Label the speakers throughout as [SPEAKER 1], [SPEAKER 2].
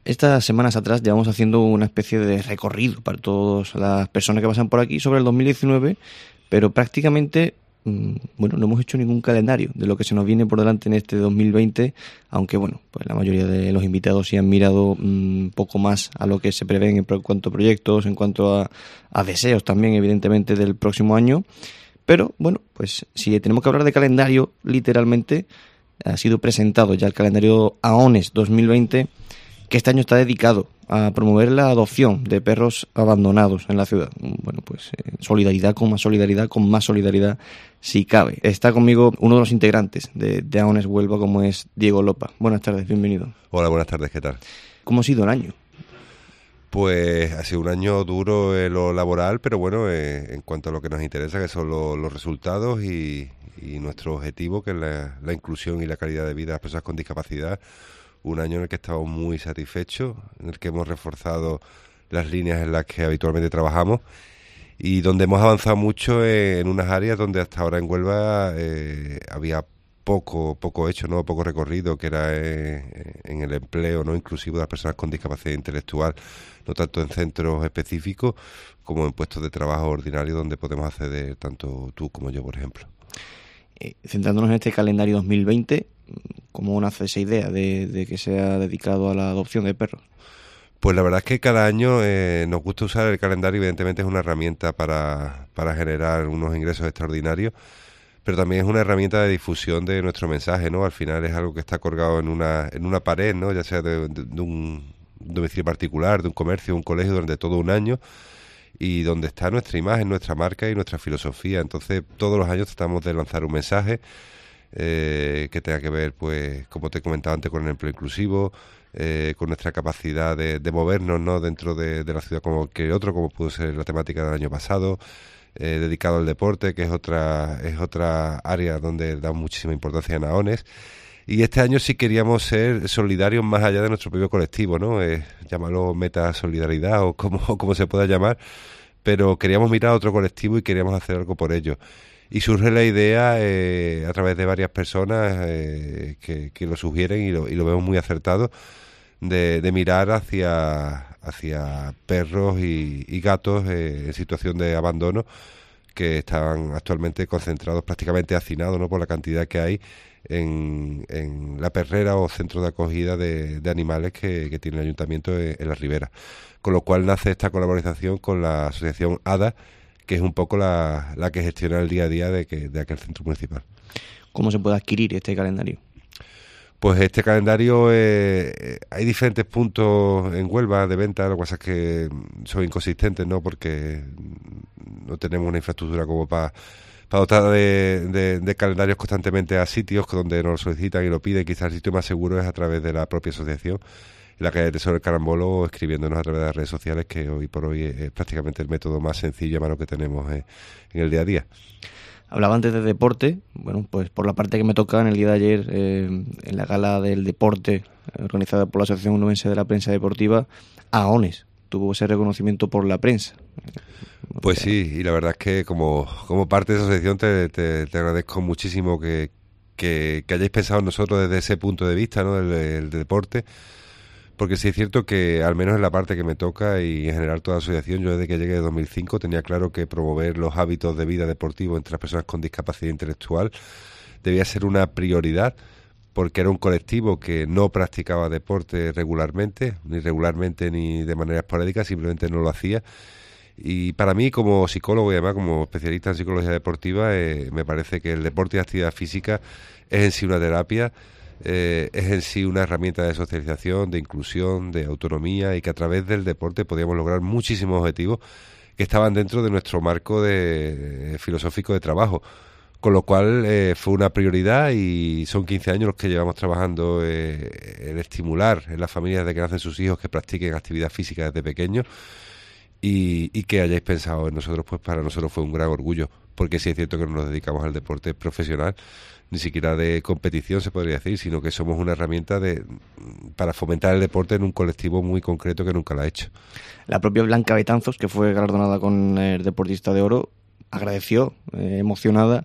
[SPEAKER 1] Estas semanas atrás llevamos haciendo una especie de recorrido para todas las personas que pasan por aquí sobre el 2019, pero prácticamente, no hemos hecho ningún calendario de lo que se nos viene por delante en este 2020, aunque pues la mayoría de los invitados sí han mirado un poco más a lo que se prevén en cuanto a proyectos, en cuanto a deseos también, evidentemente, del próximo año. Pero, pues si tenemos que hablar de calendario, literalmente, ha sido presentado ya el calendario AONES 2020, que este año está dedicado a promover la adopción de perros abandonados en la ciudad. Solidaridad, con más solidaridad si cabe. Está conmigo uno de los integrantes de AONES Huelva, como es Diego Lopa. Buenas tardes, bienvenido.
[SPEAKER 2] Hola, buenas tardes, ¿qué tal?
[SPEAKER 1] ¿Cómo ha sido el año?
[SPEAKER 2] Pues ha sido un año duro en lo laboral, pero en cuanto a lo que nos interesa, que son los resultados y nuestro objetivo, que es la inclusión y la calidad de vida de las personas con discapacidad. Un año en el que estamos muy satisfechos, en el que hemos reforzado las líneas en las que habitualmente trabajamos y donde hemos avanzado mucho en unas áreas donde hasta ahora en Huelva había poco hecho, ¿no? Poco recorrido, que era en el empleo no inclusivo de las personas con discapacidad intelectual, no tanto en centros específicos como en puestos de trabajo ordinarios donde podemos acceder tanto tú como yo, por ejemplo.
[SPEAKER 1] Centrándonos en este calendario 2020, ¿cómo nace esa idea de que sea dedicado a la adopción de perros?
[SPEAKER 2] Pues la verdad es que cada año nos gusta usar el calendario. Evidentemente es una herramienta para generar unos ingresos extraordinarios, pero también es una herramienta de difusión de nuestro mensaje, ¿no? Al final es algo que está colgado en una pared, ¿no? Ya sea de un domicilio particular, de un comercio, un colegio, durante todo un año, y donde está nuestra imagen, nuestra marca y nuestra filosofía. Entonces todos los años tratamos de lanzar un mensaje que tenga que ver, pues, como te comentaba antes, con el empleo inclusivo, con nuestra capacidad de movernos, ¿no? Dentro de la ciudad como que otro, como pudo ser la temática del año pasado, dedicado al deporte, que es otra área donde da muchísima importancia en AONES. Y este año sí queríamos ser solidarios más allá de nuestro propio colectivo, ¿no? Llámalo meta solidaridad o como se pueda llamar, pero queríamos mirar a otro colectivo y queríamos hacer algo por ello. Y surge la idea a través de varias personas que lo sugieren y lo vemos muy acertado, de mirar hacia perros y gatos en situación de abandono, que están actualmente concentrados, prácticamente hacinados, ¿no? Por la cantidad que hay en la perrera o centro de acogida de animales que tiene el ayuntamiento en la Ribera. Con lo cual nace esta colaboración con la asociación ADA, que es un poco la que gestiona el día a día de aquel centro municipal.
[SPEAKER 1] ¿Cómo se puede adquirir este calendario?
[SPEAKER 2] Pues este calendario, hay diferentes puntos en Huelva de venta. Lo que pasa es que son inconsistentes, ¿no? Porque no tenemos una infraestructura como para dotar de calendarios constantemente a sitios donde nos lo solicitan y lo piden. Quizás el sitio más seguro es a través de la propia asociación, en la calle Tesoro del Carambolo, o escribiéndonos a través de las redes sociales, que hoy por hoy es prácticamente el método más sencillo a mano que tenemos en el día a día.
[SPEAKER 1] Hablaba antes de deporte. Pues por la parte que me toca, en el día de ayer, en la gala del deporte organizada por la Asociación Onubense de la Prensa Deportiva, AONES tuvo ese reconocimiento por la prensa.
[SPEAKER 2] Pues sí, y la verdad es que como parte de esa asociación te agradezco muchísimo que hayáis pensado en nosotros desde ese punto de vista, ¿no? del deporte. Porque sí es cierto que, al menos en la parte que me toca y en general toda la asociación, yo desde que llegué en 2005 tenía claro que promover los hábitos de vida deportivo entre las personas con discapacidad intelectual debía ser una prioridad, porque era un colectivo que no practicaba deporte regularmente ni de manera esporádica, simplemente no lo hacía. Y para mí, como psicólogo y además como especialista en psicología deportiva, me parece que el deporte y la actividad física es en sí una terapia, es en sí una herramienta de socialización, de inclusión, de autonomía, y que a través del deporte podíamos lograr muchísimos objetivos que estaban dentro de nuestro marco filosófico de trabajo. Con lo cual fue una prioridad, y son 15 años los que llevamos trabajando en estimular en las familias de que nacen sus hijos que practiquen actividad física desde pequeños, y que hayáis pensado en nosotros, pues para nosotros fue un gran orgullo, porque sí es cierto que no nos dedicamos al deporte profesional, ni siquiera de competición se podría decir, sino que somos una herramienta para fomentar el deporte en un colectivo muy concreto que nunca lo ha hecho.
[SPEAKER 1] La propia Blanca Betanzos, que fue galardonada con el Deportista de Oro, agradeció, emocionada,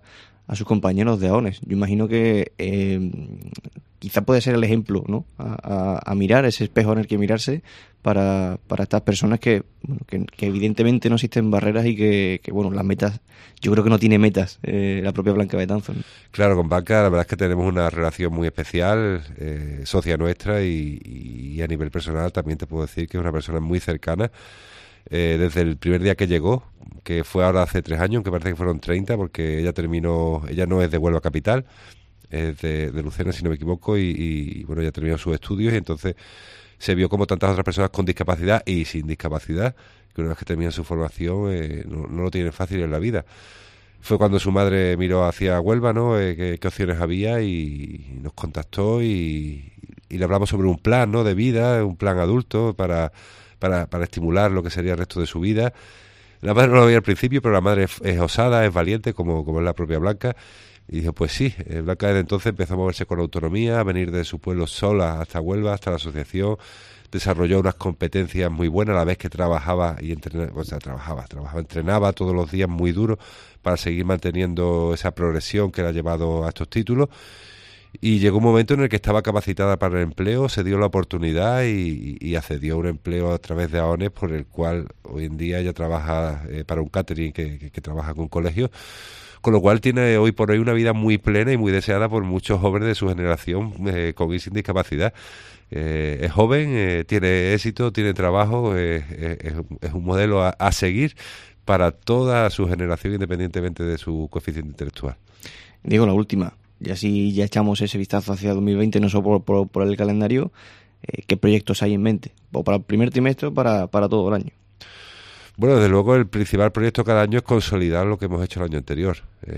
[SPEAKER 1] a sus compañeros de AONES. Yo imagino que quizá puede ser el ejemplo, ¿no? A mirar, ese espejo en el que mirarse para estas personas que evidentemente no existen barreras y que bueno, las metas, yo creo que no tiene metas la propia Blanca Betanzos, ¿no?
[SPEAKER 2] Claro, con Blanca la verdad es que tenemos una relación muy especial, socia nuestra, y a nivel personal también te puedo decir que es una persona muy cercana. Desde el primer día que llegó, que fue ahora hace 3 años, que parece que fueron 30, porque ella no es de Huelva Capital, es de Lucena, si no me equivoco, y bueno, ya terminó sus estudios, y entonces se vio como tantas otras personas con discapacidad y sin discapacidad, que una vez que terminan su formación no lo tienen fácil en la vida. Fue cuando su madre miró hacia Huelva, ¿no? Qué opciones había, y nos contactó, y le hablamos sobre un plan, ¿no?, de vida, un plan adulto para estimular lo que sería el resto de su vida. La madre no lo veía al principio, pero la madre es osada, es valiente, como es la propia Blanca. Y dijo, pues sí, Blanca desde entonces empezó a moverse con autonomía, a venir de su pueblo sola hasta Huelva, hasta la asociación. Desarrolló unas competencias muy buenas a la vez que trabajaba y entrenaba todos los días muy duro para seguir manteniendo esa progresión que la ha llevado a estos títulos. Y llegó un momento en el que estaba capacitada para el empleo, se dio la oportunidad y accedió a un empleo a través de AONES, por el cual hoy en día ella trabaja para un catering que trabaja con colegios, con lo cual tiene hoy por hoy una vida muy plena y muy deseada por muchos jóvenes de su generación con y sin discapacidad. Es joven, tiene éxito, tiene trabajo, es un modelo a seguir para toda su generación, independientemente de su coeficiente intelectual.
[SPEAKER 1] Digo, la última. Y así ya echamos ese vistazo hacia 2020, no solo por el calendario. ¿Qué proyectos hay en mente? ¿O para el primer trimestre o para todo el año?
[SPEAKER 2] Bueno, desde luego el principal proyecto cada año es consolidar lo que hemos hecho el año anterior.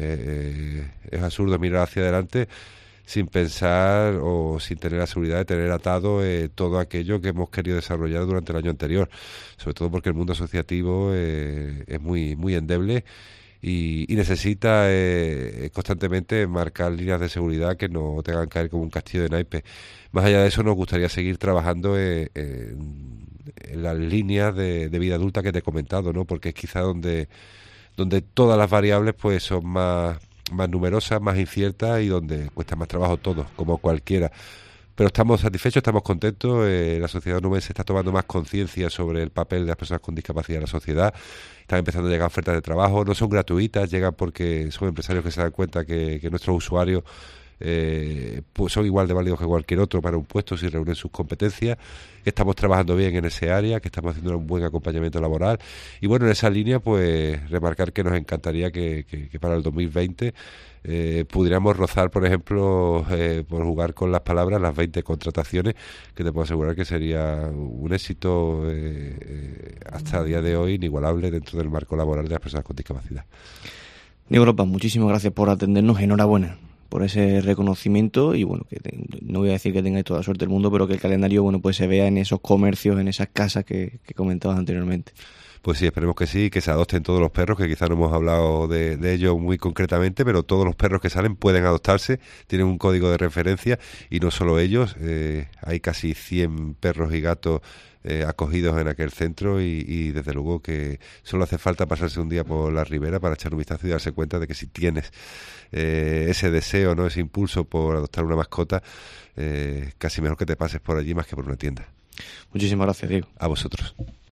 [SPEAKER 2] Es absurdo mirar hacia adelante sin pensar o sin tener la seguridad de tener atado todo aquello que hemos querido desarrollar durante el año anterior. Sobre todo porque el mundo asociativo es muy endeble y necesita constantemente marcar líneas de seguridad que no tengan que caer como un castillo de naipes. Más allá de eso, nos gustaría seguir trabajando en las líneas de vida adulta que te he comentado, ¿no? Porque es quizá donde todas las variables pues son más numerosas, más inciertas, y donde cuesta más trabajo todo, como cualquiera. Pero estamos satisfechos, estamos contentos. La sociedad onubense está tomando más conciencia sobre el papel de las personas con discapacidad en la sociedad. Están empezando a llegar ofertas de trabajo, no son gratuitas, llegan porque son empresarios que se dan cuenta que nuestros usuarios pues son igual de válidos que cualquier otro para un puesto si reúnen sus competencias. Estamos trabajando bien en ese área, que estamos haciendo un buen acompañamiento laboral, y bueno, en esa línea pues remarcar que nos encantaría que para el 2020 pudiéramos rozar, por ejemplo, por jugar con las palabras, las 20 contrataciones, que te puedo asegurar que sería un éxito hasta el día de hoy inigualable dentro del marco laboral de las personas con discapacidad.
[SPEAKER 1] Diego López, muchísimas gracias por atendernos, enhorabuena por ese reconocimiento, y bueno, no voy a decir que tengáis toda la suerte del mundo, pero que el calendario, bueno, pues se vea en esos comercios, en esas casas que comentabas anteriormente.
[SPEAKER 2] Pues sí, esperemos que sí, que se adopten todos los perros, que quizás no hemos hablado de ello muy concretamente, pero todos los perros que salen pueden adoptarse, tienen un código de referencia, y no solo ellos, hay casi 100 perros y gatos acogidos en aquel centro, y desde luego que solo hace falta pasarse un día por la ribera para echar un vistazo y darse cuenta de que si tienes ese deseo, no, ese impulso por adoptar una mascota, casi mejor que te pases por allí más que por una tienda.
[SPEAKER 1] Muchísimas gracias, Diego.
[SPEAKER 2] A vosotros.